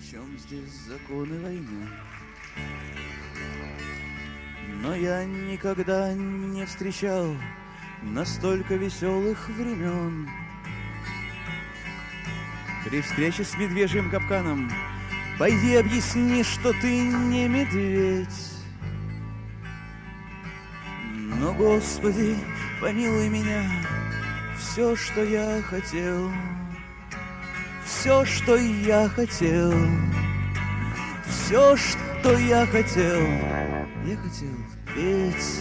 чем здесь законы войны. Но я никогда не встречал настолько веселых времен. При встрече с медвежьим капканом пойди объясни, что ты не медведь. Но, Господи, помилуй меня, все, что я хотел, все, что я хотел, все, что я хотел петь.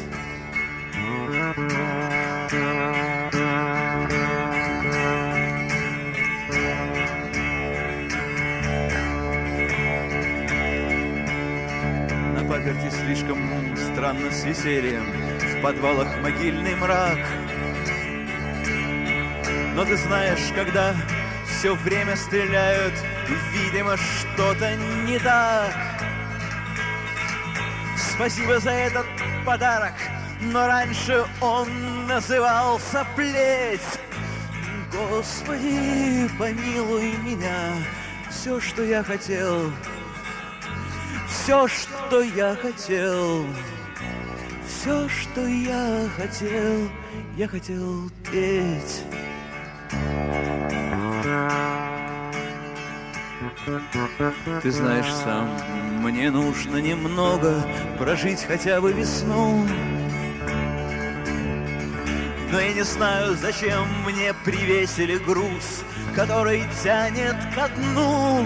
На паперти слишком странно с весельем, в подвалах могильный мрак. Но ты знаешь, когда все время стреляют, видимо, что-то не так. Спасибо за этот подарок, но раньше он назывался плеть. Господи, помилуй меня, все, что я хотел, все, что я хотел, все, что я хотел петь. Ты знаешь сам, мне нужно немного прожить хотя бы весну. Но я не знаю, зачем мне привесили груз, который тянет ко дну.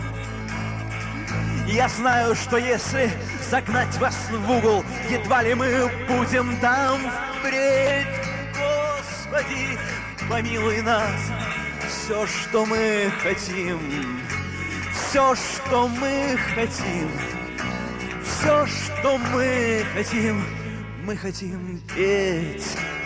Я знаю, что если загнать вас в угол, едва ли мы будем там впредь. Господи, помилуй нас, все, что мы хотим, все, что мы хотим, все, что мы хотим петь.